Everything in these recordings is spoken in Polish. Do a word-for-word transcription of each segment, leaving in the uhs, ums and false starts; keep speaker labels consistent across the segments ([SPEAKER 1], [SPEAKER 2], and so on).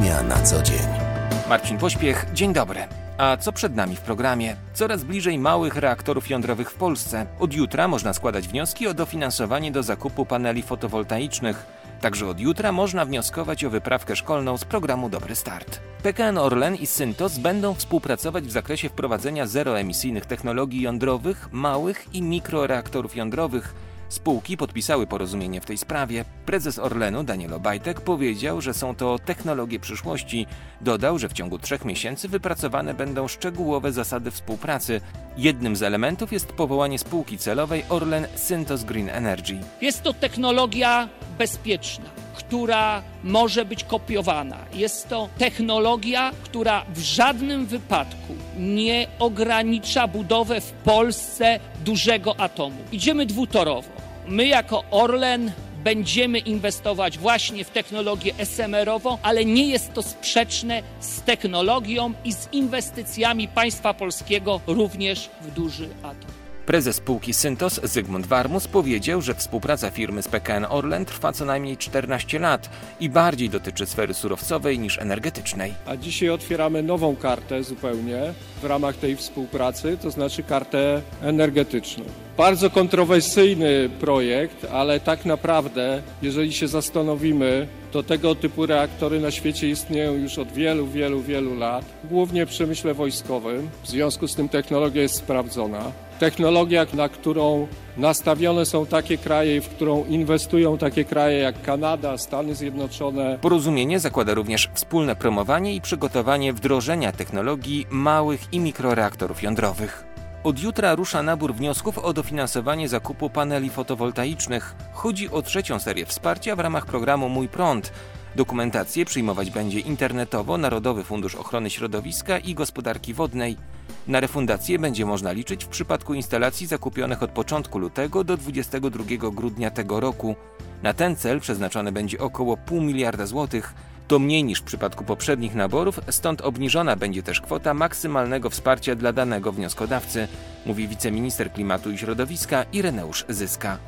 [SPEAKER 1] Ekonomia na co dzień.
[SPEAKER 2] Marcin Pośpiech, dzień dobry. A co przed nami w programie? Coraz bliżej małych reaktorów jądrowych w Polsce. Od jutra można składać wnioski o dofinansowanie do zakupu paneli fotowoltaicznych. Także od jutra można wnioskować o wyprawkę szkolną z programu Dobry Start. P K N Orlen i Syntos będą współpracować w zakresie wprowadzenia zeroemisyjnych technologii jądrowych, małych i mikroreaktorów jądrowych. Spółki podpisały porozumienie w tej sprawie. Prezes Orlenu Daniel Obajtek powiedział, że są to technologie przyszłości. Dodał, że w ciągu trzech miesięcy wypracowane będą szczegółowe zasady współpracy. Jednym z elementów jest powołanie spółki celowej Orlen Syntos Green Energy.
[SPEAKER 3] Jest to technologia bezpieczna, która może być kopiowana. Jest to technologia, która w żadnym wypadku nie ogranicza budowy w Polsce dużego atomu. Idziemy dwutorowo. My jako Orlen będziemy inwestować właśnie w technologię es em erową, ale nie jest to sprzeczne z technologią i z inwestycjami państwa polskiego również w duży atom.
[SPEAKER 2] Prezes spółki Syntos Zygmunt Warmus powiedział, że współpraca firmy z P K N Orlen trwa co najmniej czternaście lat i bardziej dotyczy sfery surowcowej niż energetycznej.
[SPEAKER 4] A dzisiaj otwieramy nową kartę zupełnie w ramach tej współpracy, to znaczy kartę energetyczną. Bardzo kontrowersyjny projekt, ale tak naprawdę, jeżeli się zastanowimy, to tego typu reaktory na świecie istnieją już od wielu, wielu, wielu lat, głównie w przemyśle wojskowym. W związku z tym technologia jest sprawdzona. Technologia, na którą nastawione są takie kraje, w którą inwestują takie kraje jak Kanada, Stany Zjednoczone.
[SPEAKER 2] Porozumienie zakłada również wspólne promowanie i przygotowanie wdrożenia technologii małych i mikroreaktorów jądrowych. Od jutra rusza nabór wniosków o dofinansowanie zakupu paneli fotowoltaicznych. Chodzi o trzecią serię wsparcia w ramach programu Mój Prąd. Dokumentację przyjmować będzie internetowo Narodowy Fundusz Ochrony Środowiska i Gospodarki Wodnej. Na refundację będzie można liczyć w przypadku instalacji zakupionych od początku lutego do dwudziestego drugiego grudnia tego roku. Na ten cel przeznaczone będzie około pół miliarda złotych. To mniej niż w przypadku poprzednich naborów, stąd obniżona będzie też kwota maksymalnego wsparcia dla danego wnioskodawcy, mówi wiceminister klimatu i środowiska Ireneusz Zyska.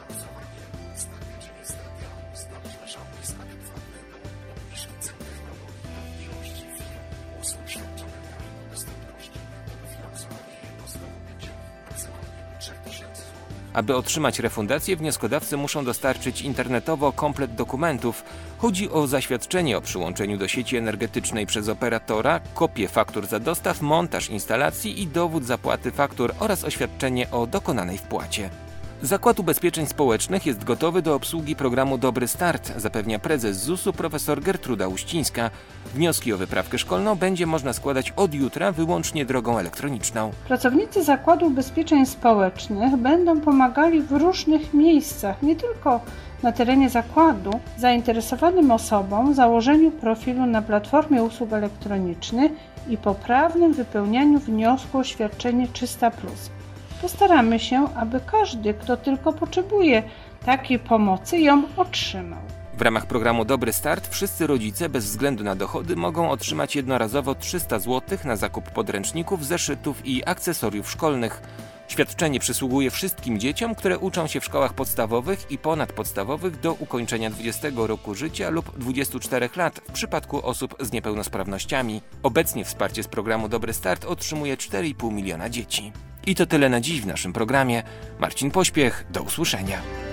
[SPEAKER 2] Aby otrzymać refundację, wnioskodawcy muszą dostarczyć internetowo komplet dokumentów. Chodzi o zaświadczenie o przyłączeniu do sieci energetycznej przez operatora, kopię faktur za dostaw, montaż instalacji i dowód zapłaty faktur oraz oświadczenie o dokonanej wpłacie. Zakład Ubezpieczeń Społecznych jest gotowy do obsługi programu Dobry Start, zapewnia prezes zusu profesor Gertruda Uścińska. Wnioski o wyprawkę szkolną będzie można składać od jutra wyłącznie drogą elektroniczną.
[SPEAKER 5] Pracownicy Zakładu Ubezpieczeń Społecznych będą pomagali w różnych miejscach, nie tylko na terenie zakładu, zainteresowanym osobom w założeniu profilu na platformie usług elektronicznych i poprawnym wypełnianiu wniosku o świadczenie trzysta plus. Postaramy się, aby każdy, kto tylko potrzebuje takiej pomocy, ją otrzymał.
[SPEAKER 2] W ramach programu Dobry Start wszyscy rodzice bez względu na dochody mogą otrzymać jednorazowo trzysta złotych na zakup podręczników, zeszytów i akcesoriów szkolnych. Świadczenie przysługuje wszystkim dzieciom, które uczą się w szkołach podstawowych i ponadpodstawowych do ukończenia dwudziestego roku życia lub dwudziestu czterech lat w przypadku osób z niepełnosprawnościami. Obecnie wsparcie z programu Dobry Start otrzymuje cztery i pół miliona dzieci. I to tyle na dziś w naszym programie. Marcin Pośpiech, do usłyszenia.